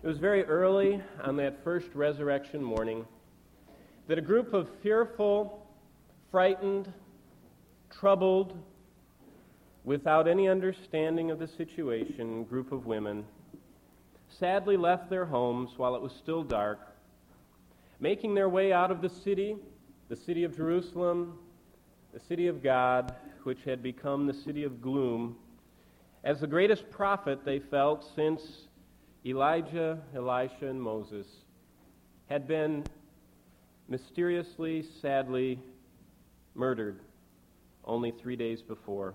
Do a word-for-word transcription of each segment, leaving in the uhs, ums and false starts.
It was very early on that first resurrection morning that a group of fearful, frightened, troubled, without any understanding of the situation, group of women sadly left their homes while it was still dark, making their way out of the city, the city of Jerusalem, the city of God, which had become the city of gloom, as the greatest prophet they felt since Elijah, Elisha, and Moses had been mysteriously, sadly murdered only three days before.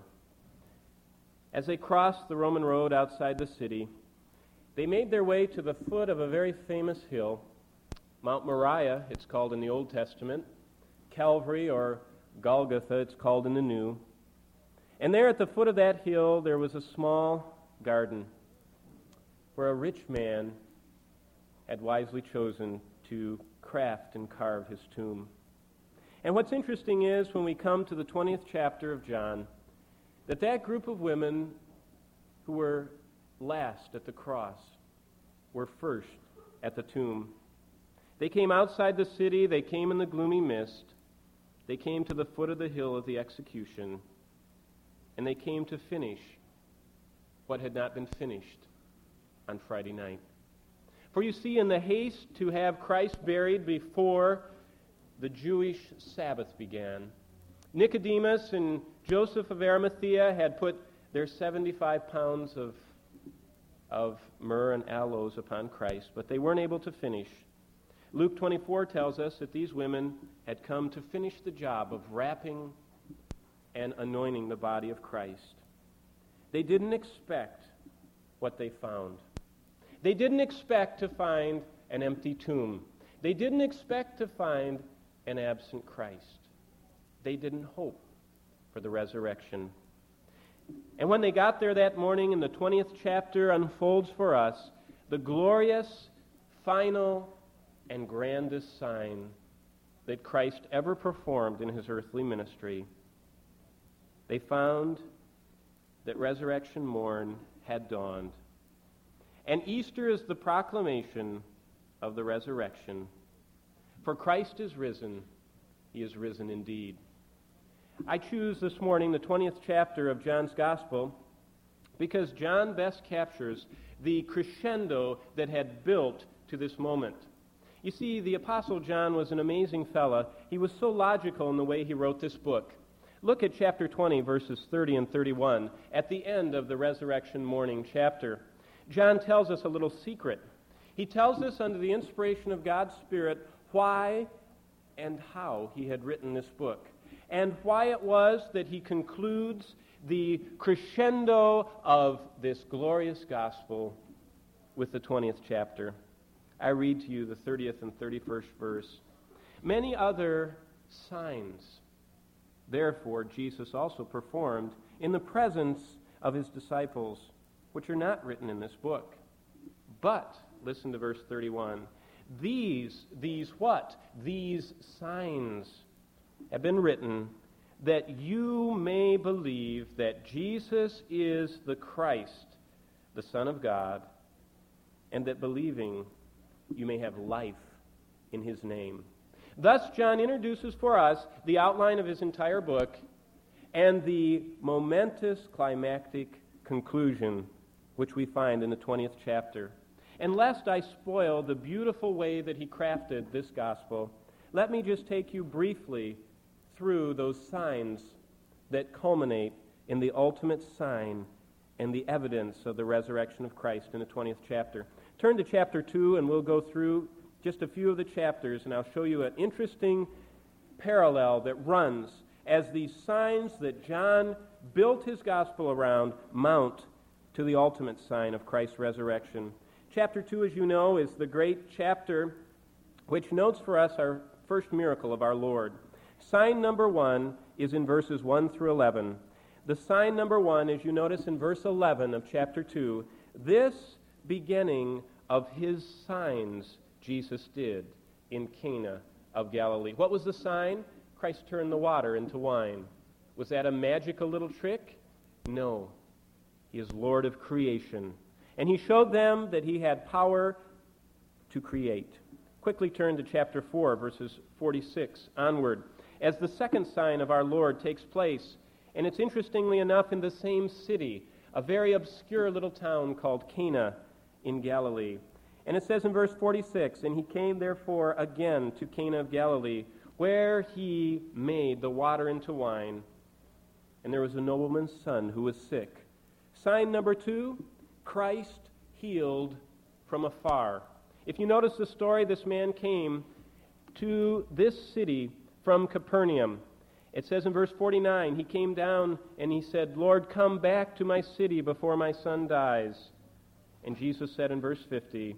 As they crossed the Roman road outside the city, they made their way to the foot of a very famous hill, Mount Moriah, it's called in the Old Testament, Calvary or Golgotha, it's called in the New. And there at the foot of that hill, there was a small garden where a rich man had wisely chosen to craft and carve his tomb. And what's interesting is, when we come to the twentieth chapter of John, that that group of women who were last at the cross were first at the tomb. They came outside the city, they came in the gloomy mist, they came to the foot of the hill of the execution, and they came to finish what had not been finished on Friday night. For you see, in the haste to have Christ buried before the Jewish Sabbath began, Nicodemus and Joseph of Arimathea had put their seventy-five pounds of, of myrrh and aloes upon Christ, but they weren't able to finish. Luke twenty-four tells us that these women had come to finish the job of wrapping and anointing the body of Christ. They didn't expect what they found. They didn't expect to find an empty tomb. They didn't expect to find an absent Christ. They didn't hope for the resurrection. And when they got there that morning, and the twentieth chapter unfolds for us the glorious, final, and grandest sign that Christ ever performed in his earthly ministry, they found that resurrection morn had dawned. And Easter is the proclamation of the resurrection. For Christ is risen, he is risen indeed. I choose this morning the twentieth chapter of John's Gospel because John best captures the crescendo that had built to this moment. You see, the Apostle John was an amazing fella. He was so logical in the way he wrote this book. Look at chapter twenty, verses thirty and thirty-one, at the end of the resurrection morning chapter. John tells us a little secret. He tells us, under the inspiration of God's Spirit, why and how he had written this book, and why it was that he concludes the crescendo of this glorious gospel with the twentieth chapter. I read to you the thirtieth and thirty-first verse. Many other signs, therefore, Jesus also performed in the presence of his disciples, which are not written in this book. But, listen to verse thirty-one, these, these what? These signs have been written that you may believe that Jesus is the Christ, the Son of God, and that believing you may have life in his name. Thus, John introduces for us the outline of his entire book and the momentous climactic conclusion which we find in the twentieth chapter. And lest I spoil the beautiful way that he crafted this gospel, let me just take you briefly through those signs that culminate in the ultimate sign and the evidence of the resurrection of Christ in the twentieth chapter. Turn to chapter two, and we'll go through just a few of the chapters, and I'll show you an interesting parallel that runs as these signs that John built his gospel around mount to the ultimate sign of Christ's resurrection. Chapter two, as you know, is the great chapter which notes for us our first miracle of our Lord. Sign number one is in verses one through eleven. The sign number one, as you notice in verse eleven of chapter two, this beginning of his signs Jesus did in Cana of Galilee. What was the sign? Christ turned the water into wine. Was that a magical little trick? No. He is Lord of creation. And he showed them that he had power to create. Quickly turn to chapter four, verses forty-six onward, as the second sign of our Lord takes place, and it's interestingly enough in the same city, a very obscure little town called Cana in Galilee. And it says in verse forty-six, "And he came therefore again to Cana of Galilee, where he made the water into wine. And there was a nobleman's son who was sick." Sign number two, Christ healed from afar. If you notice the story, this man came to this city from Capernaum. It says in verse forty-nine, he came down and he said, "Lord, come back to my city before my son dies." And Jesus said in verse fifty,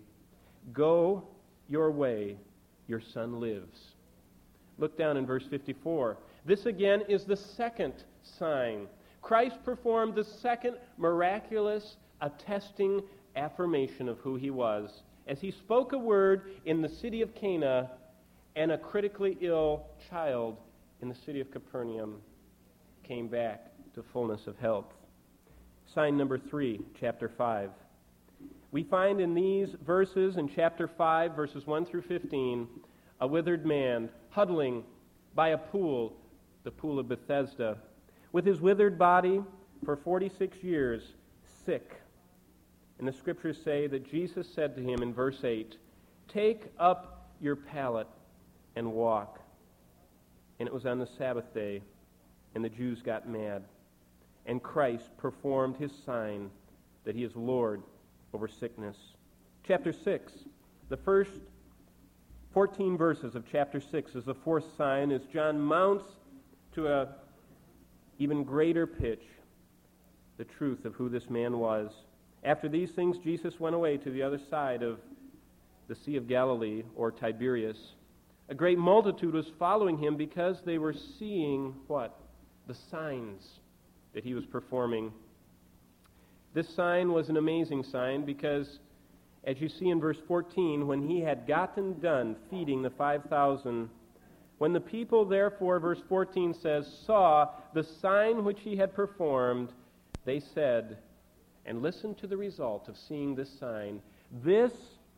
"Go your way, your son lives." Look down in verse fifty-four. This again is the second sign. Christ performed the second miraculous attesting affirmation of who he was, as he spoke a word in the city of Cana, and a critically ill child in the city of Capernaum came back to fullness of health. Sign number three, chapter five. We find in these verses, in chapter five, verses one through fifteen, a withered man huddling by a pool, the pool of Bethesda, with his withered body for forty-six years, sick. And the scriptures say that Jesus said to him in verse eight, "Take up your pallet and walk." And it was on the Sabbath day, and the Jews got mad. And Christ performed his sign that he is Lord over sickness. Chapter six, the first fourteen verses of chapter six is the fourth sign, as John mounts to a even greater pitch the truth of who this man was. After these things, Jesus went away to the other side of the Sea of Galilee, or Tiberias. A great multitude was following him because they were seeing what? The signs that he was performing. This sign was an amazing sign because, as you see in verse fourteen, when he had gotten done feeding the five thousand, when the people therefore, verse fourteen says, saw the sign which he had performed, they said, and listen to the result of seeing this sign, "This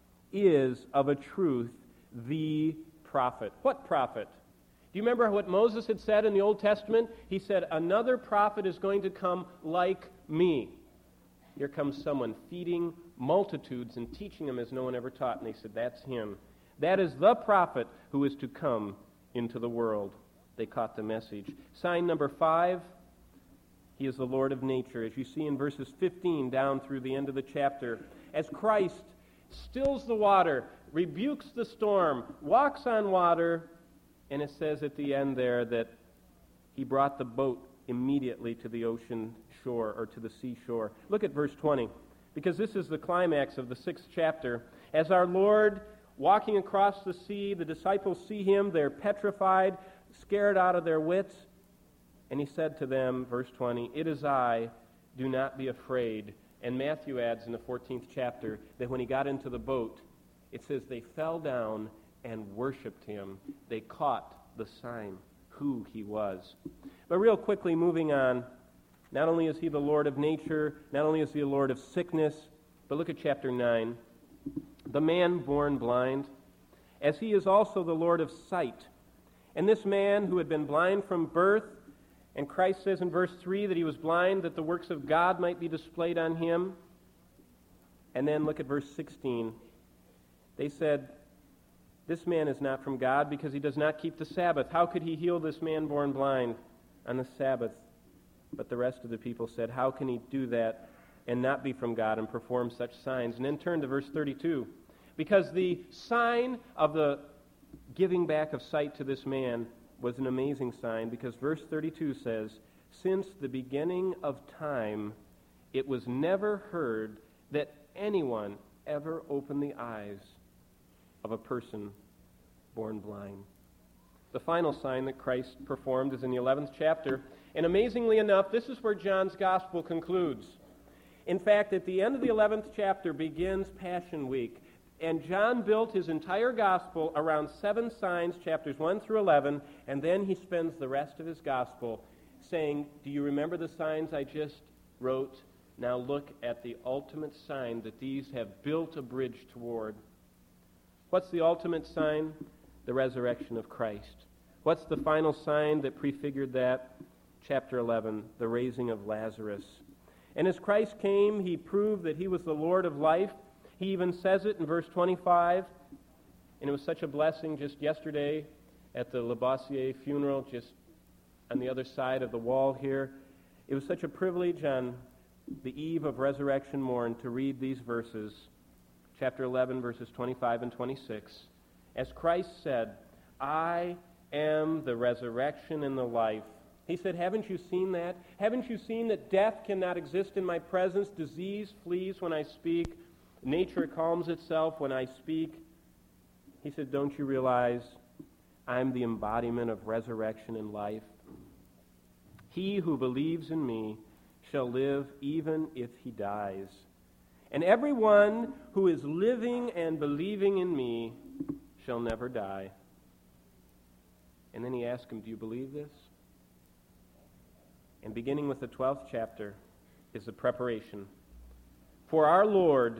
is of a truth the prophet." What prophet? Do you remember what Moses had said in the Old Testament? He said, "Another prophet is going to come like me." Here comes someone feeding multitudes and teaching them as no one ever taught. And they said, "That's him. That is the prophet who is to come into the world." They caught the message. Sign number five, he is the Lord of nature. As you see in verses fifteen down through the end of the chapter, as Christ stills the water, rebukes the storm, walks on water, and it says at the end there that he brought the boat immediately to the ocean shore, or to the seashore. Look at verse twenty, because this is the climax of the sixth chapter. As our Lord walking across the sea, the disciples see him, they're petrified, scared out of their wits, and he said to them, verse twenty, "It is I, do not be afraid." And Matthew adds in the fourteenth chapter that when he got into the boat, it says they fell down and worshiped him. They caught the sign, who he was. But real quickly, moving on, not only is he the Lord of nature, not only is he the Lord of sickness, but look at chapter nine. The man born blind, as he is also the Lord of sight. And this man who had been blind from birth, and Christ says in verse three that he was blind that the works of God might be displayed on him. And then look at verse sixteen. They said, "This man is not from God because he does not keep the Sabbath. How could he heal this man born blind on the Sabbath?" But the rest of the people said, "How can he do that and not be from God and perform such signs?" And then turn to verse thirty-two. Because the sign of the giving back of sight to this man was an amazing sign, because verse thirty-two says, "Since the beginning of time, it was never heard that anyone ever opened the eyes of a person born blind." The final sign that Christ performed is in the eleventh chapter. And amazingly enough, this is where John's gospel concludes. In fact, at the end of the eleventh chapter begins Passion Week. And John built his entire gospel around seven signs, chapters one through eleven, and then he spends the rest of his gospel saying, "Do you remember the signs I just wrote? Now look at the ultimate sign that these have built a bridge toward." What's the ultimate sign? The resurrection of Christ. What's the final sign that prefigured that? Chapter eleven, the raising of Lazarus. And as Christ came, he proved that he was the Lord of life. He even says it in verse twenty-five. And it was such a blessing just yesterday at the Labossiere funeral, just on the other side of the wall here. It was such a privilege on the eve of Resurrection Morn to read these verses, chapter eleven, verses twenty-five and twenty-six. As Christ said, I am the resurrection and the life. He said, haven't you seen that? Haven't you seen that death cannot exist in my presence? Disease flees when I speak. Nature calms itself when I speak. He said, don't you realize I'm the embodiment of resurrection and life? He who believes in me shall live even if he dies. And everyone who is living and believing in me shall never die. And then he asked him, do you believe this? And beginning with the twelfth chapter is the preparation for our Lord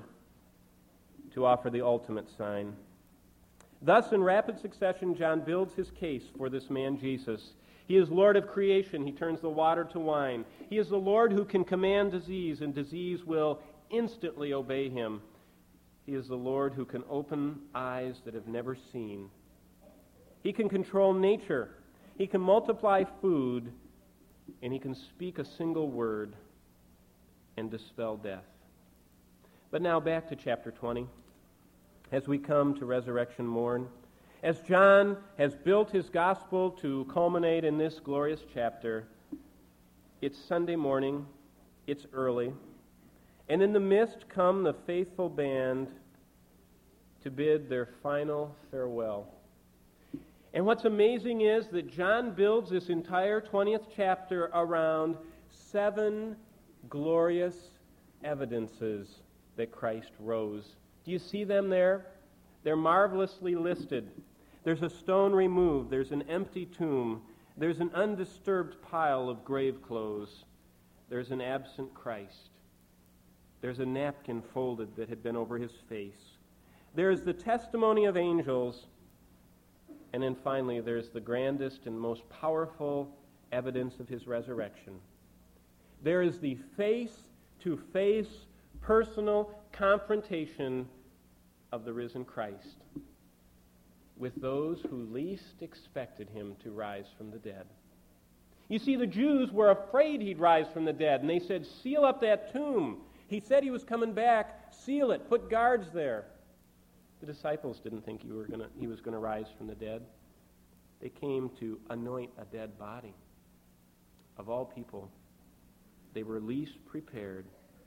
to offer the ultimate sign. Thus, in rapid succession, John builds his case for this man Jesus. He is Lord of creation. He turns the water to wine. He is the Lord who can command disease, and disease will instantly obey him. He is the Lord who can open eyes that have never seen. He can control nature. He can multiply food, and he can speak a single word and dispel death. But now back to chapter twenty. As we come to Resurrection Morn, as John has built his gospel to culminate in this glorious chapter, it's Sunday morning, it's early, and in the midst come the faithful band to bid their final farewell. And what's amazing is that John builds this entire twentieth chapter around seven glorious evidences that Christ rose. Do you see them there? They're marvelously listed. There's a stone removed. There's an empty tomb. There's an undisturbed pile of grave clothes. There's an absent Christ. There's a napkin folded that had been over his face. There's the testimony of angels. And then finally, there's the grandest and most powerful evidence of his resurrection. There is the face-to-face personal confrontation of the risen Christ with those who least expected him to rise from the dead. You see, the Jews were afraid he'd rise from the dead, and they said, seal up that tomb. He said he was coming back. Seal it. Put guards there. The disciples didn't think he, were gonna, he was going to rise from the dead. They came to anoint a dead body. Of all people, they were least prepared.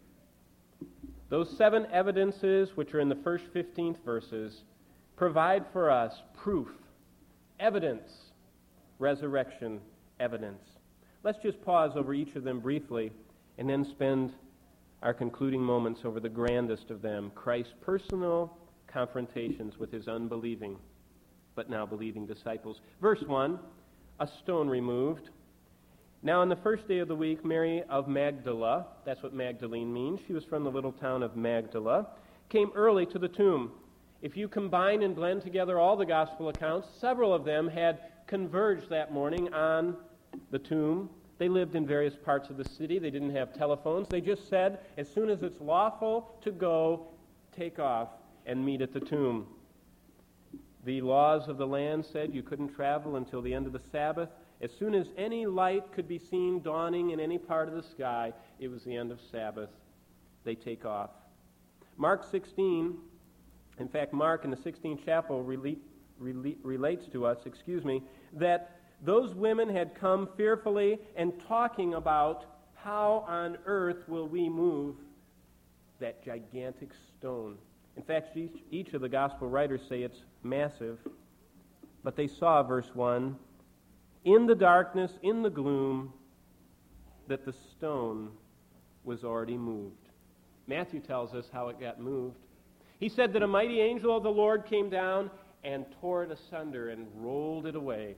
Those seven evidences, which are in the first fifteenth verses, provide for us proof, evidence, resurrection evidence. Let's just pause over each of them briefly and then spend our concluding moments over the grandest of them, Christ's personal confrontations with his unbelieving but now believing disciples. Verse one, a stone removed. Now on the first day of the week, Mary of Magdala, that's what Magdalene means, she was from the little town of Magdala, came early to the tomb. If you combine and blend together all the gospel accounts, several of them had converged that morning on the tomb. They lived in various parts of the city. They didn't have telephones. They just said, as soon as it's lawful to go, take off and meet at the tomb. The laws of the land said you couldn't travel until the end of the Sabbath. As soon as any light could be seen dawning in any part of the sky, it was the end of Sabbath. They take off. Mark sixteen, in fact, Mark in the sixteenth chapter relate, relate, relates to us, excuse me, that those women had come fearfully and talking about how on earth will we move that gigantic stone. In fact, each, each of the gospel writers say it's massive. But they saw, verse one, in the darkness, in the gloom, that the stone was already moved. Matthew tells us how it got moved. He said that a mighty angel of the Lord came down and tore it asunder and rolled it away.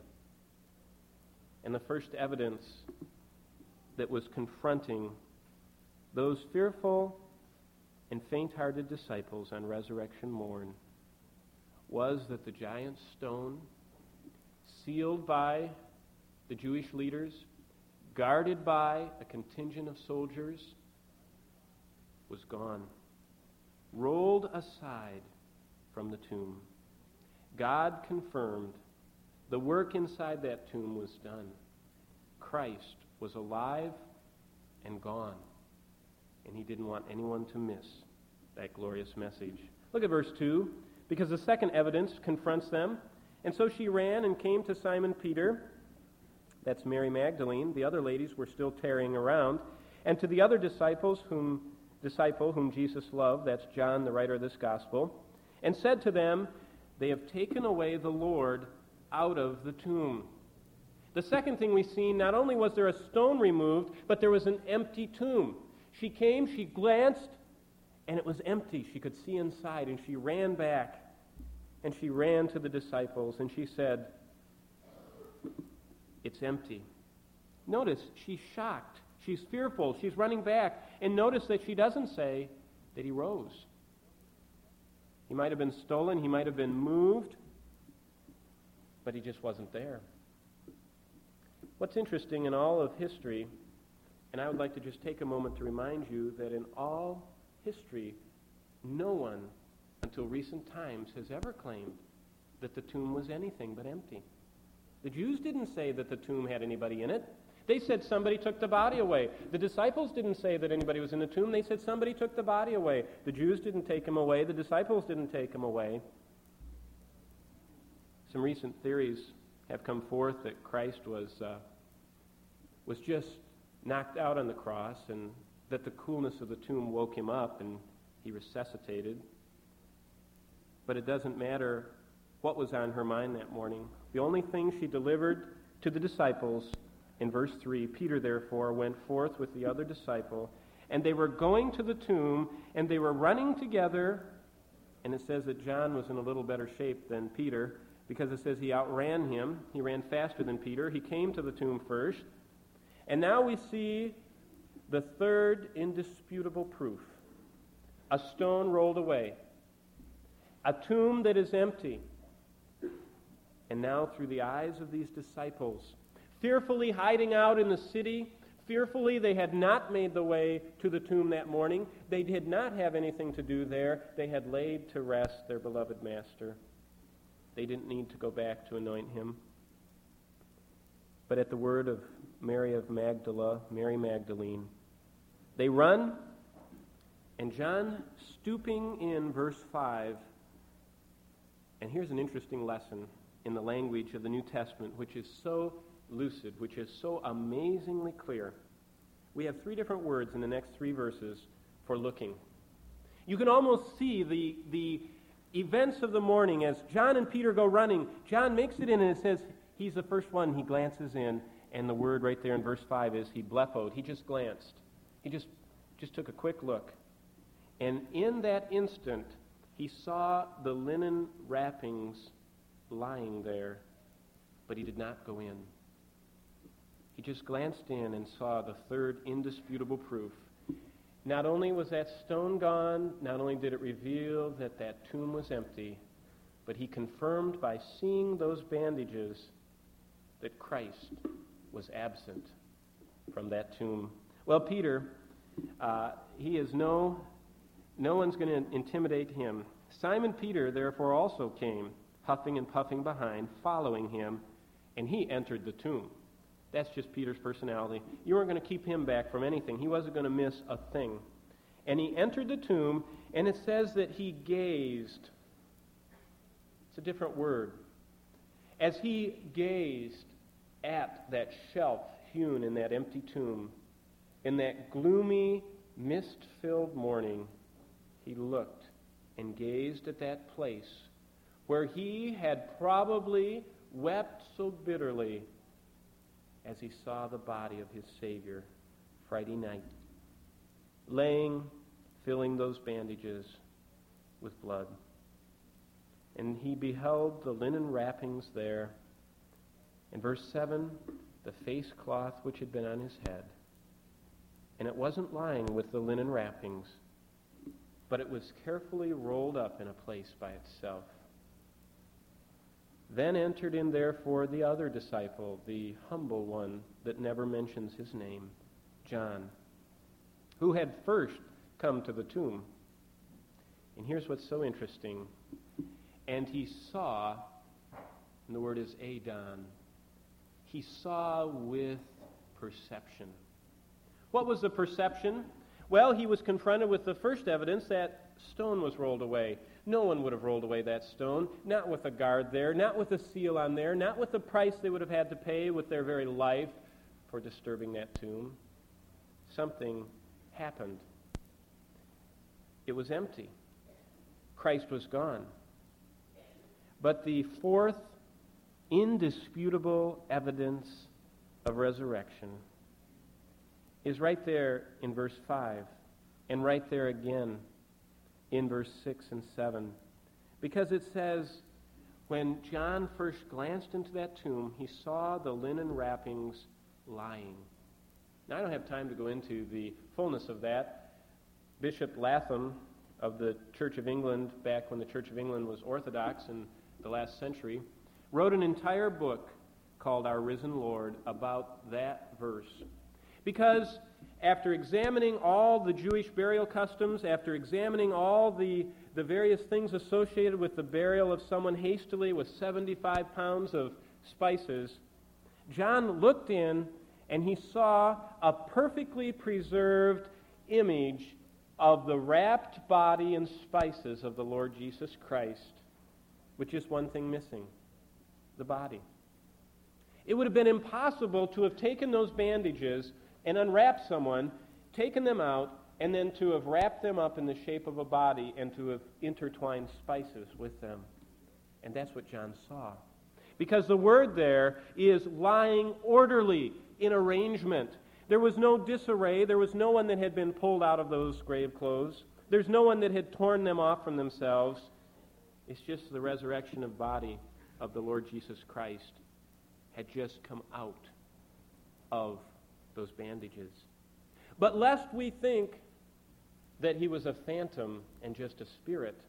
And the first evidence that was confronting those fearful and faint-hearted disciples on resurrection morn was that the giant stone, sealed by the Jewish leaders, guarded by a contingent of soldiers, was gone, rolled aside from the tomb. God confirmed the work inside that tomb was done. Christ was alive and gone, and he didn't want anyone to miss that glorious message. Look at verse two. Because the second evidence confronts them. And so she ran and came to Simon Peter. That's Mary Magdalene. The other ladies were still tarrying around. And to the other disciples whom disciple whom Jesus loved, that's John, the writer of this gospel, and said to them, "They have taken away the Lord out of the tomb." The second thing we see, not only was there a stone removed, but there was an empty tomb. She came, she glanced, and it was empty. She could see inside, and she ran back, and she ran to the disciples, and she said, "It's empty." Notice, she's shocked. She's fearful. She's running back. And notice that she doesn't say that he rose. He might have been stolen. He might have been moved, but he just wasn't there. What's interesting in all of history, and I would like to just take a moment to remind you that in all history, no one until recent times has ever claimed that the tomb was anything but empty. The Jews didn't say that the tomb had anybody in it. They said somebody took the body away. The disciples didn't say that anybody was in the tomb. They said somebody took the body away. The Jews didn't take him away. The disciples didn't take him away. Some recent theories have come forth that Christ was uh, was just knocked out on the cross, and that the coolness of the tomb woke him up and he resuscitated. But it doesn't matter what was on her mind that morning. The only thing she delivered to the disciples, in verse three, Peter therefore went forth with the other disciple, and they were going to the tomb, and they were running together, and it says that John was in a little better shape than Peter, because it says he outran him. He ran faster than Peter. He came to the tomb first. And now we see the third indisputable proof. A stone rolled away. A tomb that is empty. And now through the eyes of these disciples, fearfully hiding out in the city, fearfully they had not made the way to the tomb that morning. They did not have anything to do there. They had laid to rest their beloved master. They didn't need to go back to anoint him. But at the word of Mary of Magdala, Mary Magdalene, they run, and John, stooping in verse five, and here's an interesting lesson in the language of the New Testament, which is so lucid, which is so amazingly clear. We have three different words in the next three verses for looking. You can almost see the, the events of the morning as John and Peter go running. John makes it in, and it says he's the first one. He glances in, and the word right there in verse five is he blephoed. He just glanced. He just, just took a quick look. And in that instant, he saw the linen wrappings lying there, but he did not go in. He just glanced in and saw the third indisputable proof. Not only was that stone gone, not only did it reveal that that tomb was empty, but he confirmed by seeing those bandages that Christ was absent from that tomb. Well, Peter, uh, he is no, no one's going to intimidate him. Simon Peter, therefore, also came, huffing and puffing behind, following him, and he entered the tomb. That's just Peter's personality. You weren't going to keep him back from anything. He wasn't going to miss a thing. And he entered the tomb, and it says that he gazed. It's a different word. As he gazed at that shelf hewn in that empty tomb, in that gloomy, mist-filled morning, he looked and gazed at that place where he had probably wept so bitterly as he saw the body of his Savior Friday night, laying, filling those bandages with blood. And he beheld the linen wrappings there. In verse seven, the face cloth which had been on his head. And it wasn't lying with the linen wrappings, but it was carefully rolled up in a place by itself. Then entered in therefore the other disciple, the humble one that never mentions his name, John, who had first come to the tomb. And here's what's so interesting. And he saw, and the word is Adon, he saw with perception. What was the perception? Well, he was confronted with the first evidence that stone was rolled away. No one would have rolled away that stone, not with a guard there, not with a seal on there, not with the price they would have had to pay with their very life for disturbing that tomb. Something happened. It was empty. Christ was gone. But the fourth indisputable evidence of resurrection is right there in verse five, and right there again in verse six and seven. Because it says, when John first glanced into that tomb, he saw the linen wrappings lying. Now, I don't have time to go into the fullness of that. Bishop Latham of the Church of England, back when the Church of England was Orthodox in the last century, wrote an entire book called Our Risen Lord about that verse. Because after examining all the Jewish burial customs, after examining all the, the various things associated with the burial of someone hastily with seventy-five pounds of spices, John looked in and he saw a perfectly preserved image of the wrapped body and spices of the Lord Jesus Christ, with just one thing missing: the body. It would have been impossible to have taken those bandages and unwrapped someone, taken them out, and then to have wrapped them up in the shape of a body and to have intertwined spices with them. And that's what John saw. Because the word there is lying orderly in arrangement. There was no disarray. There was no one that had been pulled out of those grave clothes. There's no one that had torn them off from themselves. It's just the resurrection of body of the Lord Jesus Christ had just come out of those bandages. But lest we think that he was a phantom and just a spirit,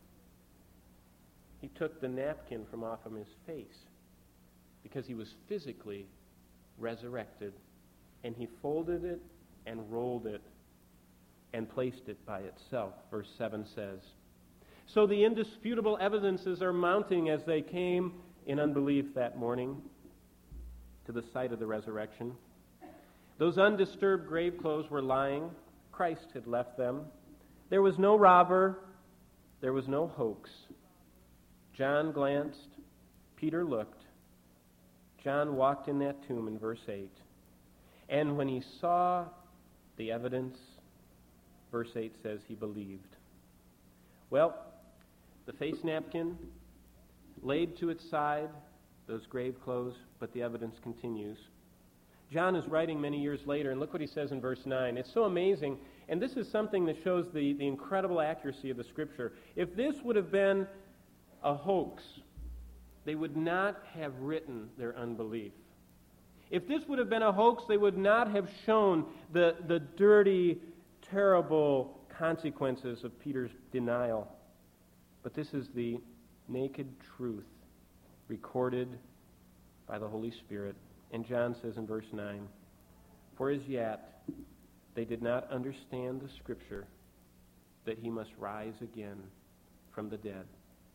he took the napkin from off of his face because he was physically resurrected, and he folded it and rolled it and placed it by itself, verse seven says. So the indisputable evidences are mounting as they came in unbelief that morning to the site of the resurrection. Those undisturbed grave clothes were lying. Christ had left them. There was no robber. There was no hoax. John glanced. Peter looked. John walked in that tomb in verse eight. And when he saw the evidence, verse eight says he believed. Well, the face napkin laid to its side, those grave clothes, but the evidence continues. John is writing many years later, and look what he says in verse nine. It's so amazing, and this is something that shows the, the incredible accuracy of the Scripture. If this would have been a hoax, they would not have written their unbelief. If this would have been a hoax, they would not have shown the, the dirty, terrible consequences of Peter's denial. But this is the naked truth recorded by the Holy Spirit. And John says in verse nine, for as yet they did not understand the Scripture that he must rise again from the dead.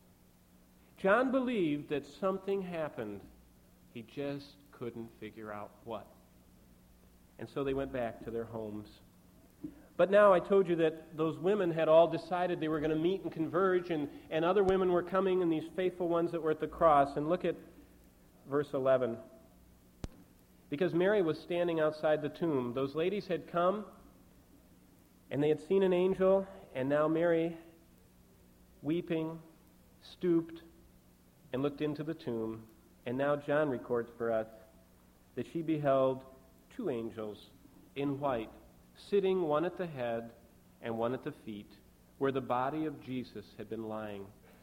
John believed that something happened. He just couldn't figure out what. And so they went back to their homes. But now I told you that those women had all decided they were going to meet and converge, and, and other women were coming, and these faithful ones that were at the cross. And look at verse eleven. Because Mary was standing outside the tomb. Those ladies had come, and they had seen an angel, and now Mary, weeping, stooped, and looked into the tomb. And now John records for us that she beheld two angels in white, sitting one at the head and one at the feet, where the body of Jesus had been lying.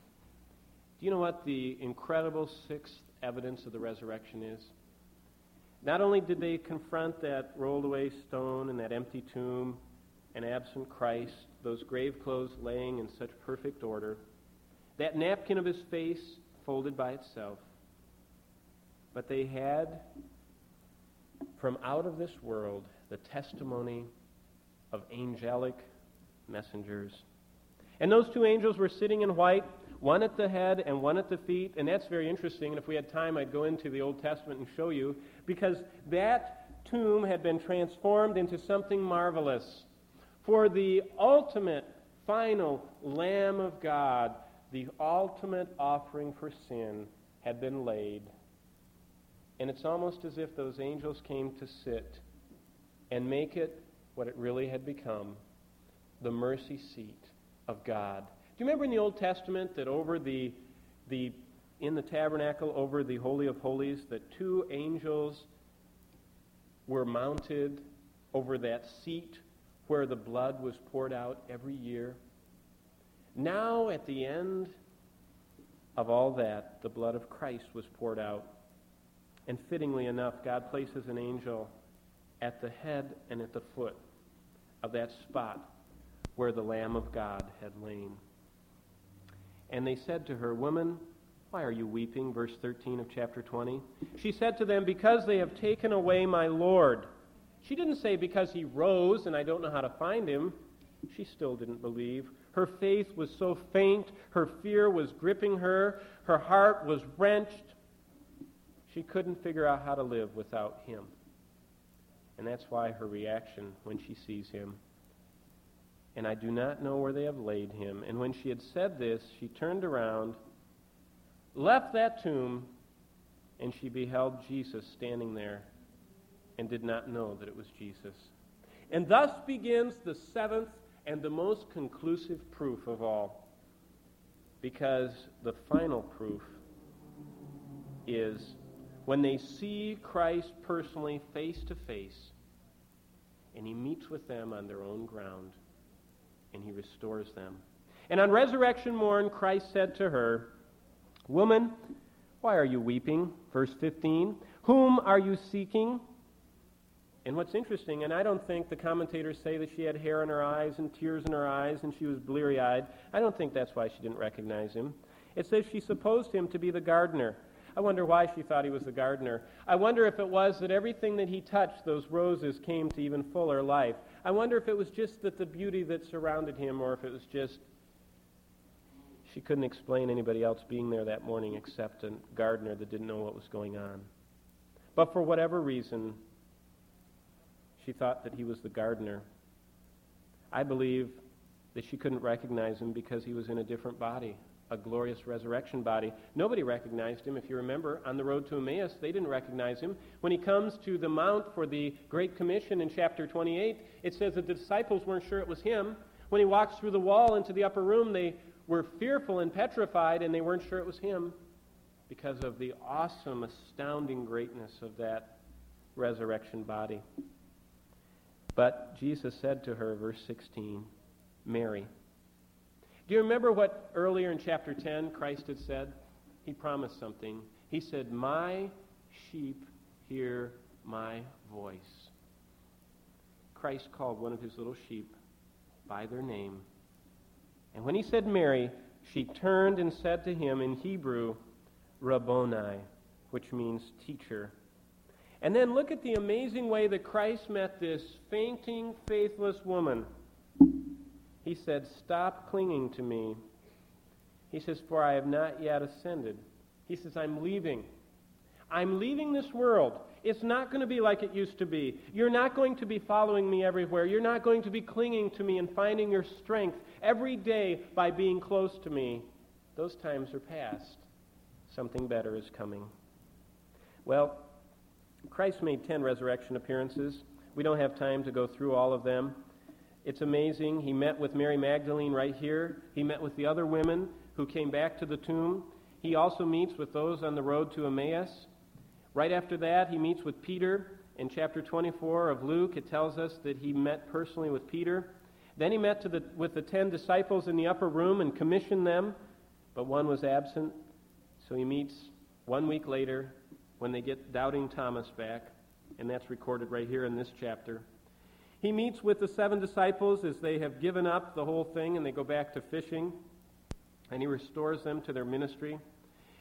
Do you know what the incredible sixth evidence of the resurrection is? Not only did they confront that rolled away stone and that empty tomb and absent Christ, those grave clothes laying in such perfect order, that napkin of his face folded by itself, but they had from out of this world the testimony of angelic messengers. And those two angels were sitting in white, one at the head and one at the feet. And that's very interesting. And if we had time, I'd go into the Old Testament and show you, because that tomb had been transformed into something marvelous. For the ultimate, final Lamb of God, the ultimate offering for sin, had been laid. And it's almost as if those angels came to sit and make it what it really had become, the mercy seat of God. Do you remember in the Old Testament that over the, the in the tabernacle, over the Holy of Holies, that two angels were mounted over that seat where the blood was poured out every year? Now, at the end of all that, the blood of Christ was poured out. And fittingly enough, God places an angel at the head and at the foot of that spot where the Lamb of God had lain. And they said to her, "Woman, why are you weeping?" Verse thirteen of chapter twenty. She said to them, "Because they have taken away my Lord." She didn't say, "Because he rose and I don't know how to find him." She still didn't believe. Her faith was so faint. Her fear was gripping her. Her heart was wrenched. She couldn't figure out how to live without him. And that's why her reaction when she sees him, "And I do not know where they have laid him." And when she had said this, she turned around, left that tomb, and she beheld Jesus standing there and did not know that it was Jesus. And thus begins the seventh and the most conclusive proof of all. Because the final proof is when they see Christ personally face to face, and he meets with them on their own ground, and he restores them. And on resurrection morn, Christ said to her, "Woman, why are you weeping?" Verse fifteen. "Whom are you seeking?" And what's interesting, and I don't think the commentators say that she had hair in her eyes and tears in her eyes and she was bleary-eyed. I don't think that's why she didn't recognize him. It says she supposed him to be the gardener. I wonder why she thought he was the gardener. I wonder if it was that everything that he touched, those roses, came to even fuller life. I wonder if it was just that the beauty that surrounded him, or if it was just she couldn't explain anybody else being there that morning except a gardener that didn't know what was going on. But for whatever reason, she thought that he was the gardener. I believe that she couldn't recognize him because he was in a different body, a glorious resurrection body. Nobody recognized him. If you remember, on the road to Emmaus, they didn't recognize him. When he comes to the Mount for the Great Commission in chapter twenty-eight, it says that the disciples weren't sure it was him. When he walks through the wall into the upper room, they were fearful and petrified, and they weren't sure it was him because of the awesome, astounding greatness of that resurrection body. But Jesus said to her, verse sixteen, "Mary." Do you remember what earlier in chapter ten Christ had said? He promised something. He said, "My sheep hear my voice." Christ called one of his little sheep by their name. And when he said Mary, she turned and said to him in Hebrew, Rabboni, which means teacher. And then look at the amazing way that Christ met this fainting, faithless woman. He said, "Stop clinging to me." He says, "For I have not yet ascended." He says, "I'm leaving. I'm leaving this world. It's not going to be like it used to be. You're not going to be following me everywhere. You're not going to be clinging to me and finding your strength every day by being close to me. Those times are past. Something better is coming." Well, Christ made ten resurrection appearances. We don't have time to go through all of them. It's amazing. He met with Mary Magdalene right here. He met with the other women who came back to the tomb. He also meets with those on the road to Emmaus. Right after that, he meets with Peter. In chapter twenty-four of Luke, it tells us that he met personally with Peter. Then he met to the, with the ten disciples in the upper room and commissioned them, but one was absent. So he meets one week later when they get doubting Thomas back, and that's recorded right here in this chapter. He meets with the seven disciples as they have given up the whole thing and they go back to fishing, and he restores them to their ministry.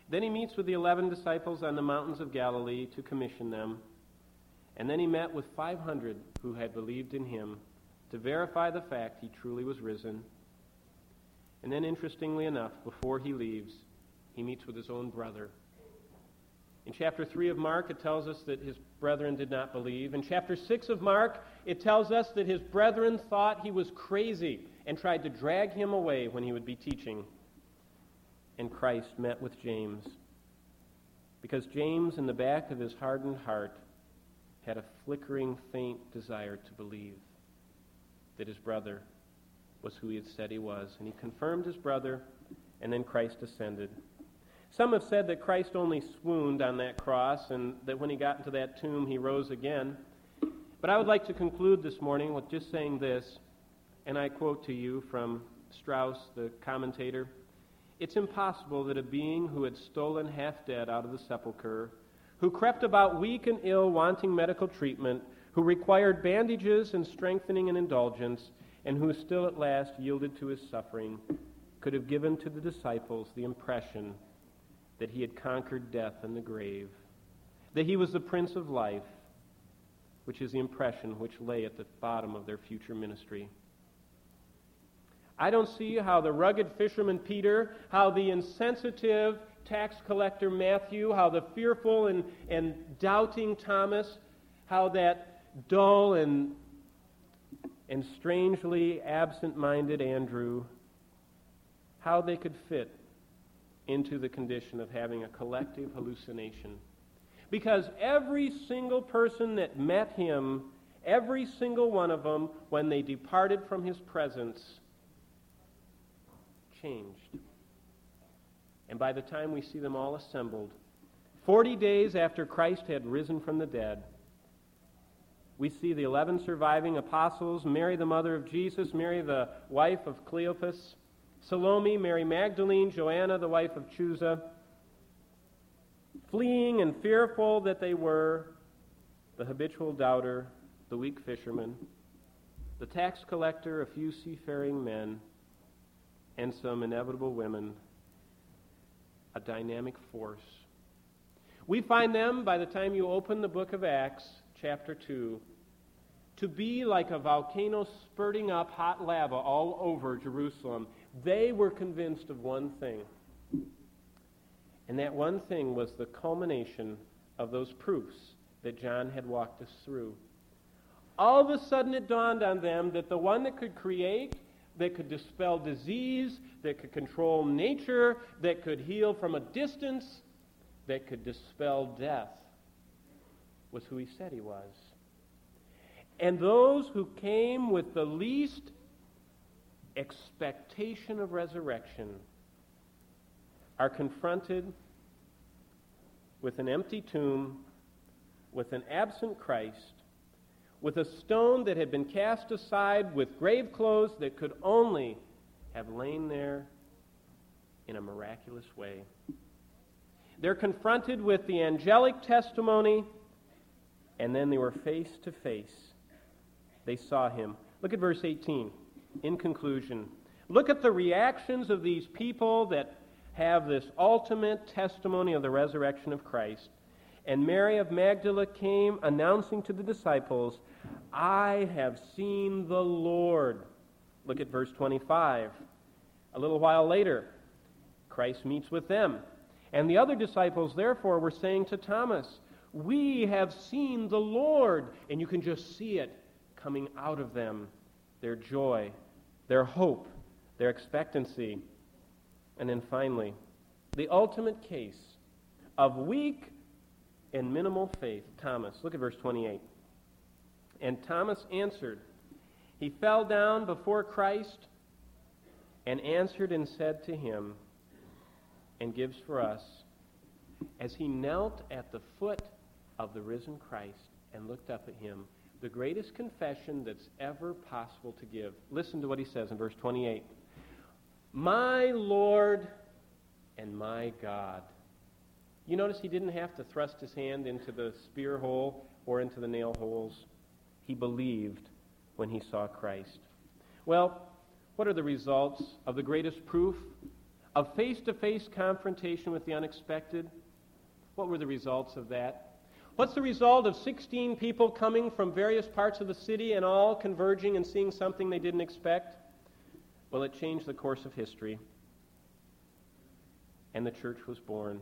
Then he meets with the eleven disciples on the mountains of Galilee to commission them. And then he met with five hundred who had believed in him to verify the fact he truly was risen. And then, interestingly enough, before he leaves, he meets with his own brother. In chapter three of Mark, it tells us that his brethren did not believe. In chapter six of Mark, it tells us that his brethren thought he was crazy and tried to drag him away when he would be teaching. And Christ met with James, because James, in the back of his hardened heart, had a flickering, faint desire to believe that his brother was who he had said he was. And he confirmed his brother, and then Christ ascended. Some have said that Christ only swooned on that cross, and that when he got into that tomb, he rose again. But I would like to conclude this morning with just saying this, and I quote to you from Strauss, the commentator: "It's impossible that a being who had stolen half dead out of the sepulchre, who crept about weak and ill, wanting medical treatment, who required bandages and strengthening and indulgence, and who still at last yielded to his suffering, could have given to the disciples the impression that he had conquered death and the grave, that he was the Prince of Life," which is the impression which lay at the bottom of their future ministry. I don't see how the rugged fisherman Peter, how the insensitive tax collector Matthew, how the fearful and, and doubting Thomas, how that dull and, and strangely absent-minded Andrew, how they could fit into the condition of having a collective hallucination. Because every single person that met him, every single one of them, when they departed from his presence, changed. And by the time we see them all assembled, forty days after Christ had risen from the dead, we see the eleven surviving apostles, Mary the mother of Jesus, Mary the wife of Cleopas, Salome, Mary Magdalene, Joanna the wife of Chuza, fleeing and fearful that they were, the habitual doubter, the weak fisherman, the tax collector, a few seafaring men, and some inevitable women, a dynamic force. We find them, by the time you open the book of Acts, chapter two, to be like a volcano spurting up hot lava all over Jerusalem. They were convinced of one thing, and that one thing was the culmination of those proofs that John had walked us through. All of a sudden it dawned on them that the one that could create, that could dispel disease, that could control nature, that could heal from a distance, that could dispel death, was who he said he was. And those who came with the least expectation of resurrection are confronted with an empty tomb, with an absent Christ, with a stone that had been cast aside, with grave clothes that could only have lain there in a miraculous way. They're confronted with the angelic testimony, and then they were face to face. They saw him. Look at verse eighteen. In conclusion, look at the reactions of these people that have this ultimate testimony of the resurrection of Christ. And Mary of Magdala came announcing to the disciples, "I have seen the Lord." Look at verse twenty-five. A little while later, Christ meets with them. And the other disciples, therefore, were saying to Thomas, "We have seen the Lord." And you can just see it coming out of them, their joy, their hope, their expectancy. And then finally, the ultimate case of weak and minimal faith, Thomas. Look at verse twenty-eight. And Thomas answered. He fell down before Christ and answered and said to him, and gives for us, as he knelt at the foot of the risen Christ and looked up at him, the greatest confession that's ever possible to give. Listen to what he says in verse twenty-eight. "My Lord and my God." You notice he didn't have to thrust his hand into the spear hole or into the nail holes. He believed when he saw Christ. Well, what are the results of the greatest proof of face-to-face confrontation with the unexpected. What were the results of that? What's the result of sixteen people coming from various parts of the city and all converging and seeing something they didn't expect? Well, it changed the course of history, and the church was born.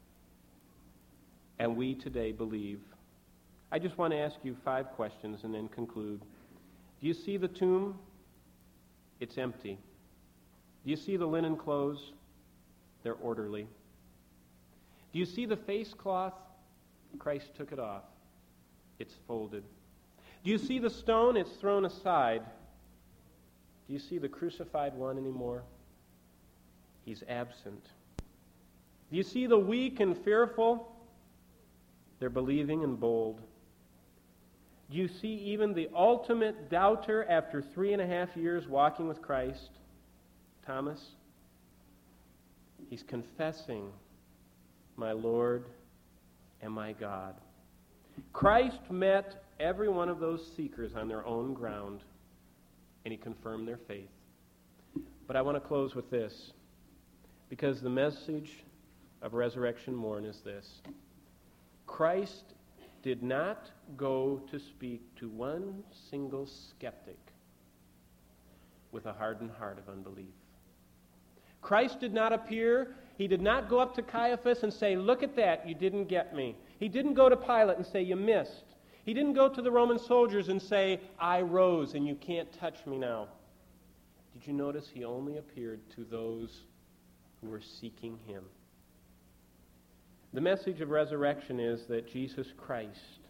And we today believe. I just want to ask you five questions and then conclude. Do you see the tomb? It's empty. Do you see the linen clothes? They're orderly. Do you see the face cloth? Christ took it off. It's folded. Do you see the stone? It's thrown aside. Do you see the crucified one anymore? He's absent. Do you see the weak and fearful? They're believing and bold. Do you see even the ultimate doubter after three and a half years walking with Christ, Thomas? He's confessing, my Lord and my God. Christ met every one of those seekers on their own ground, and he confirmed their faith. But I want to close with this, because the message of Resurrection Morn is this. Christ did not go to speak to one single skeptic with a hardened heart of unbelief. Christ did not appear, he did not go up to Caiaphas and say, look at that, you didn't get me. He didn't go to Pilate and say, you missed. He didn't go to the Roman soldiers and say, I rose and you can't touch me now. Did you notice he only appeared to those who were seeking him? The message of resurrection is that Jesus Christ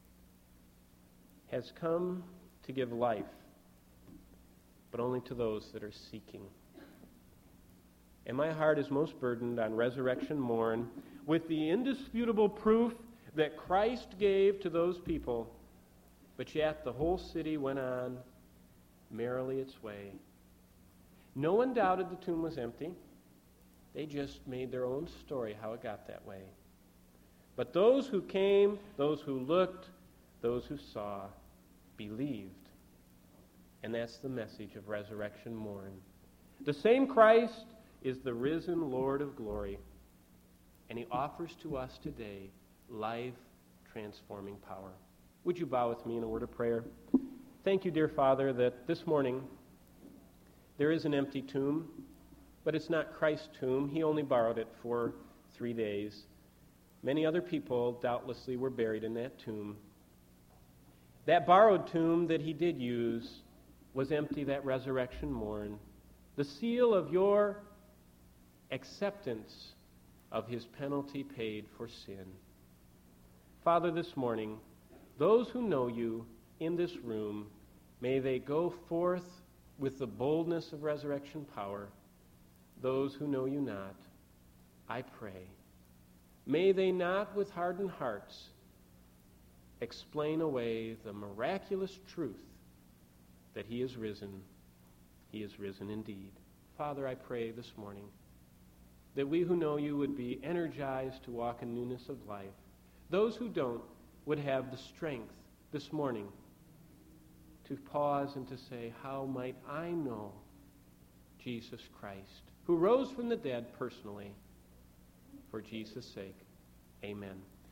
has come to give life, but only to those that are seeking. And my heart is most burdened on Resurrection Morn with the indisputable proof that Christ gave to those people, but yet the whole city went on merrily its way. No one doubted the tomb was empty. They just made their own story how it got that way. But those who came, those who looked, those who saw, believed. And that's the message of Resurrection Morn. The same Christ is the risen Lord of glory, and he offers to us today life-transforming power. Would you bow with me in a word of prayer? Thank you, dear Father, that this morning there is an empty tomb, but it's not Christ's tomb. He only borrowed it for three days. Many other people doubtlessly were buried in that tomb. That borrowed tomb that he did use was empty that resurrection morn. The seal of your acceptance of his penalty paid for sin. Father, this morning, those who know you in this room, may they go forth with the boldness of resurrection power. Those who know you not, I pray, may they not with hardened hearts explain away the miraculous truth that he is risen. He is risen indeed. Father, I pray this morning that we who know you would be energized to walk in newness of life. Those who don't would have the strength this morning to pause and to say, how might I know Jesus Christ, who rose from the dead personally, for Jesus' sake. Amen.